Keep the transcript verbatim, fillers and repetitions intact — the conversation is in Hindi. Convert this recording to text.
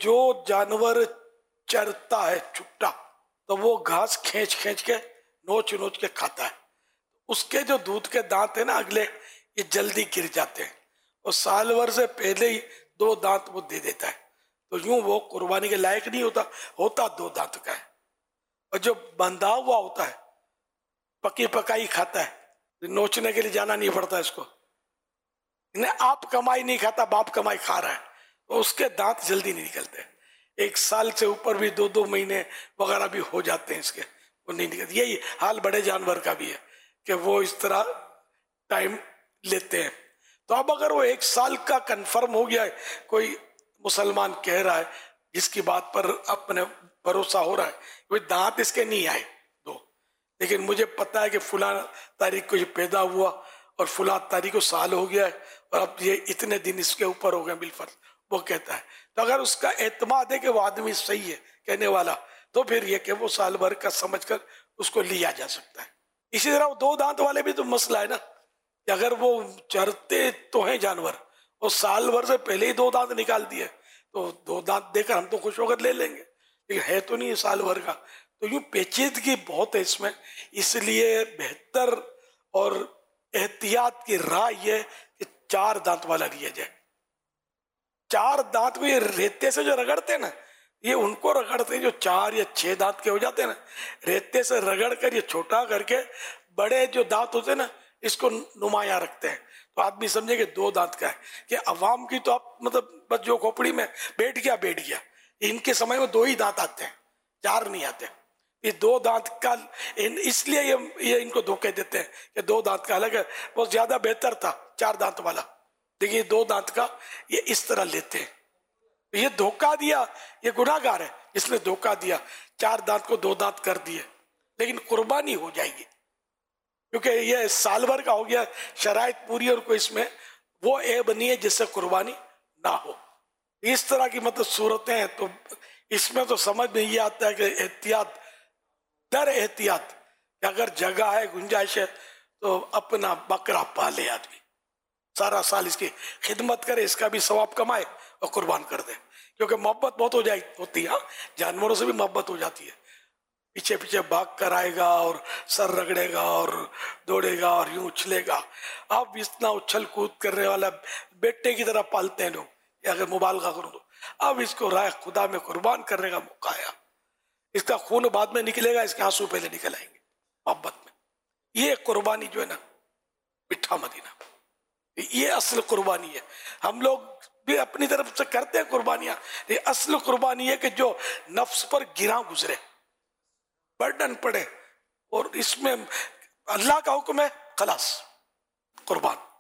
जो जानवर चरता है छुट्टा, तो वो घास खींच खींच के नोच नोच के खाता है। उसके जो दूध के दांत है ना अगले, ये जल्दी गिर जाते हैं और साल भर से पहले ही दो दांत वो दे देता है। तो यूं वो कुर्बानी के लायक नहीं होता, होता दो दांत का है। और जो बंधा हुआ होता है पकी पकाई खाता है, नोचने के लिए जाना नहीं पड़ता इसको। इन्हें आप कमाई नहीं खाता, बाप कमाई खा रहा है, तो उसके दांत जल्दी नहीं निकलते। एक साल से ऊपर भी दो दो महीने वगैरह भी हो जाते हैं इसके, वो नहीं निकलते। यही हाल बड़े जानवर का भी है कि वो इस तरह टाइम लेते हैं। तो अब अगर वो एक साल का कंफर्म हो गया है, कोई मुसलमान कह रहा है जिसकी बात पर अपने भरोसा हो रहा है, कोई दांत इसके नहीं आए दो, लेकिन मुझे पता है कि फुला तारीख को ये पैदा हुआ और फुला तारीख को साल हो गया है और अब ये इतने दिन इसके ऊपर हो गए बिलफर्ज, वो कहता है। तो अगर उसका एतमाद है कि वो आदमी सही है कहने वाला, तो फिर ये कि वो साल भर का समझकर उसको लिया जा सकता है। इसी तरह दो दांत वाले भी तो मसला है ना कि अगर वो चरते तो हैं जानवर और साल भर से पहले ही दो दांत निकाल दिए, तो दो दांत देकर हम तो खुश होकर ले लेंगे, लेकिन है तो नहीं साल भर का। तो यूं पेचीदगी बहुत है इसमें, इसलिए बेहतर और एहतियात की राय ये कि चार दांत वाला लिया जाए। चार दांत को ये रेते से जो रगड़ते हैं ना, ये उनको रगड़ते हैं जो चार या छह दांत के हो जाते हैं ना, रेते से रगड़ कर ये छोटा करके बड़े जो दांत होते हैं ना इसको नुमाया रखते हैं। तो आदमी समझे कि दो दांत का है, कि अवाम की तो आप मतलब बस जो खोपड़ी में बैठ गया बैठ गया। इनके समय में दो ही दांत आते हैं, चार नहीं आते। ये दो दांत का इन, इसलिए ये ये इनको धोखे देते हैं कि दो दांत का अलग है, बहुत ज्यादा बेहतर था चार दांत वाला। देखिए दो दांत का ये इस तरह लेते हैं, ये धोखा दिया, ये गुनाहगार है इसने धोखा दिया, चार दांत को दो दांत कर दिए। लेकिन कुर्बानी हो जाएगी क्योंकि ये साल भर का हो गया, शराइत पूरी और कोई इसमें वो ऐब नहीं है जिससे कुर्बानी ना हो। इस तरह की मतलब सूरतें हैं। तो इसमें तो समझ में ये आता है कि एहतियात दर एहतियात, अगर जगह है गुंजाइश है तो अपना बकरा पाले आदमी, सारा साल इसकी खिदमत करे, इसका भी सवाब कमाए और कुर्बान कर दे। क्योंकि मोहब्बत बहुत हो जाती होती है, जानवरों से भी मोहब्बत हो जाती है। पीछे पीछे भाग कर आएगा और सर रगड़ेगा और दौड़ेगा और यूं उछलेगा। अब इतना उछल कूद करने वाला बेटे की तरह पालते हैं लोग, अगर मुबालगा करूं तो। अब इसको राह खुदा में कुर्बान करने का मौका आया। इसका खून बाद में निकलेगा, इसके आंसू पहले निकल आएंगे मोहब्बत में। ये कुर्बानी जो है ना मिठा मदीना, ये असल कुर्बानी है। हम लोग भी अपनी तरफ से करते हैं कुर्बानियां, ये असल कुर्बानी है कि जो नफ्स पर गिरा गुजरे, बर्डन पड़े और इसमें अल्लाह का हुक्म है, खलास कुर्बान।